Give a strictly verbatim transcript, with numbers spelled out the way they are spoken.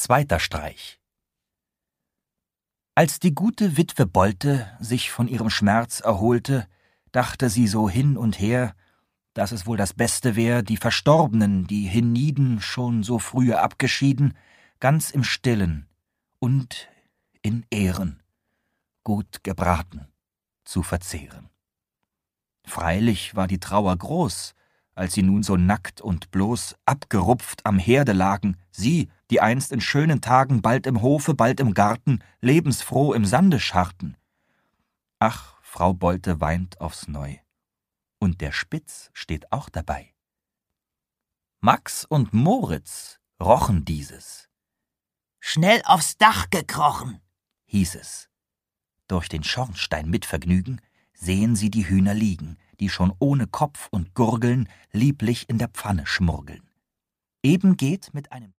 Zweiter Streich. Als die gute Witwe Bolte sich von ihrem Schmerz erholte, dachte sie so hin und her, dass es wohl das Beste wär, die Verstorbenen, die hienieden schon so frühe abgeschieden, ganz im Stillen und in Ehren, gut gebraten, zu verzehren. Freilich war die Trauer groß, als sie nun so nackt und bloß abgerupft am Herde lagen, sie, die einst in schönen Tagen bald im Hofe, bald im Garten, lebensfroh im Sande scharrten. Ach, Frau Bolte weint aufs Neu. Und der Spitz steht auch dabei. Max und Moritz rochen dieses. »Schnell aufs Dach gekrochen«, hieß es. Durch den Schornstein mit Vergnügen sehen sie die Hühner liegen, die schon ohne Kopf und Gurgeln lieblich in der Pfanne schmurgeln. Eben geht mit einem